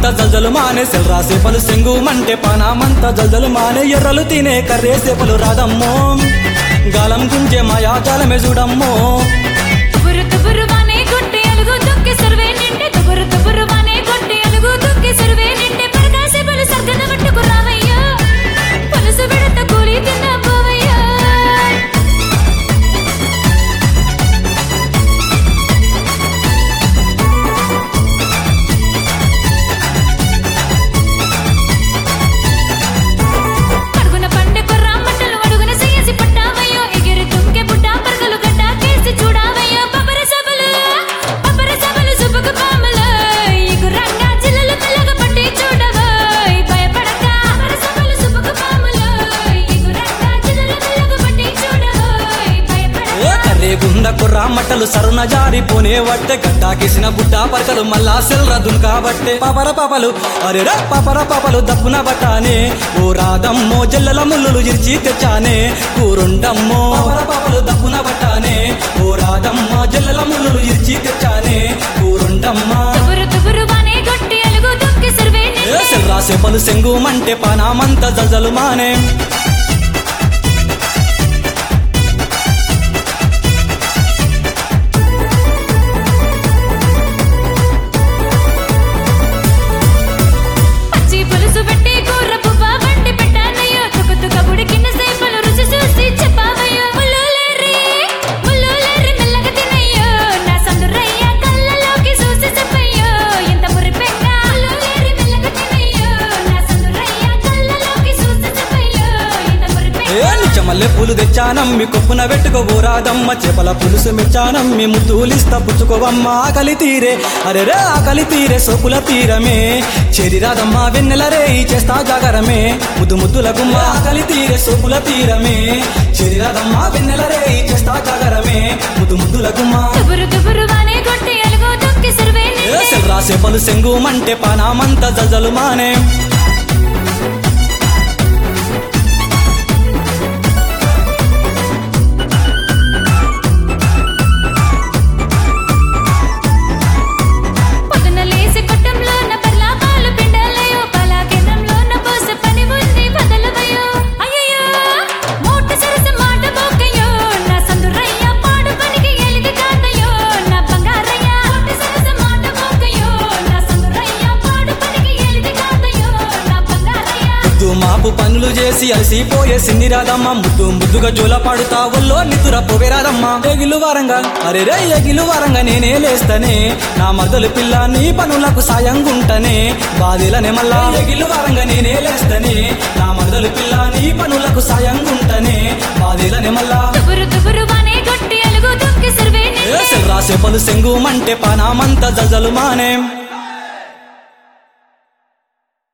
పానామంత జల్జలు మానే సెల్రా సేపలు సెంగు మంటే పానామంత జల్జలు మానే ఎర్రలు తినే కర్రే సేపలు రాదమ్మో గాలం గుంజే మాయా జాలమే చూడమ్మో తుబురు తుబురు వానే గుట్టి అలుగు దుక్కి సర్వే నింటే తుబురు తుబురు వానే గుట్టి అలుగు దుక్కి సర్వే నింటే పరకాసే బలు సర్గన పట్టుకు రావయ్యా పలుసు విడత కూలి తిన్న పోవయ్యా అడుగున పండే కొర్రా మంటలు అడుగున సేసి పట్టావయ్యో ఎగిరి తుంకే బుట్ట పరకలు గడ్డ కేసి చూడావయ్యో పపర సబలు సుబుకు పామలు ఎగురంగా జిల్లలు మెల్లగా పట్టి చూడవోయ్ భయపడక పపర సబలు సుబుకు పామలు ఎగురంగా జిల్లలు మెల్లగా పట్టి చూడవోయ్ భయపడక కర్రే గుండ కుర్రా మట్టలు సరున జారిపోనే వట్టే గడ్డాకేసిన బుట్ట పరకలు మళ్ళా సెల్రా దున్కాబట్టే పాపర పాపలు అరెరా పాపర పాపలు దప్పున బట్టానే ఓ రాదమ్మో జల్లల ముల్లులు ఇర్చి తెచ్చానే కూరుండమ్మో పాపర పాపలు దప్పున బట్టానే ఓ రాదమ్మ జల్లల ముల్లులు ఇర్చి తెచ్చానే కూరుండమ్మా తుబురు తుబురు వానే గుట్టి అలుగు దుక్కి సర్వే నింటే సెల్రా సేపలు సెంగు మంటే పానామంత జల్జలు మానే పచ్చి పులుసు పెట్టి కూర పువ్వ వండి పెట్టానయ్యో తుక ఉడికిన సేపలు రుచి చూసి చెప్పావయ్యో ముల్లులేరి మెల్లగా తినయ్యో నా సందురయ్య కళ్ళలోకి చూసి చెప్పయ్యో ఎంత మురిపెంగా ముల్లులేరి మెల్లగా తినయ్యో నా సందురయ్య కళ్ళలోకి చూసి చెప్పయ్యో ఎంత మురిపెంగా నిజమల్లె పూలు తెచ్చానమ్మి కొప్పున పెట్టుకోబోరాదమ్మ చేపల పులుసు మెచ్చానమ్మి ముద్దులిస్తా పుచ్చుకోవమ్మ ఆకలి తీరే అరెరే ఆకలి తీరే సోకుల తీరమే చెరిరాదమ్మ వెన్నెల రేయి చేస్తా జాగరమే ముద్దుల గుమ్మ ఆకలి తీరే సోకుల తీరమే చెరిరాదమ్మ వెన్నెల రేయి చేస్తా జాగరమే ముద్దుల గుమ్మ తుబురు తుబురు వానే గుట్టి అలుగు దుక్కి సర్వే నింటే సెల్రా సేపలు సెంగు మంటే పానామంత జల్జలు మానే పొద్దున లేసి కొట్టంలోన పర్లా పాలు పిండాలయ్యో పాలా కేంద్రంలోన పోసే పని ఉంది బదలవయ్యో అయ్యయ్యో మోట సరస మాట బోకయ్యో నా సందురయ్య పాడు పనికి ఎలిగి కాదయ్యో నా బంగారయ్య మోట సరస మాట బోకయ్యో నా సందురయ్య పాడు పనికి ఎలిగి కాదయ్యో నా బంగారయ్య ముద్దు మాపు పనులు చేసి అలసిపోయే సిన్నిరాదమ్మ ముద్దుగా జోల పాడుతా ఒళ్ళో నితుర పోవేరాదమ్మ ఎగిలు వారంగా అరెరే ఎగిలు వారంగా నేనే లేస్తనే నా మరదలు పిల్ల నీ పనులకు సాయంగుంటనే బాధిలనే మళ్ళా ఎగిలు వారంగా నేనే లేస్తనే నా మరదలు పిల్ల నీ పనులకు సాయంగుంటనే బాధిలనే మళ్ళా తుబురు తుబురు వానే గుట్టి అలుగు దుక్కి సర్వే నింటే సెల్రా సేపలు సెంగు మంటే పానామంత జల్జలు మానే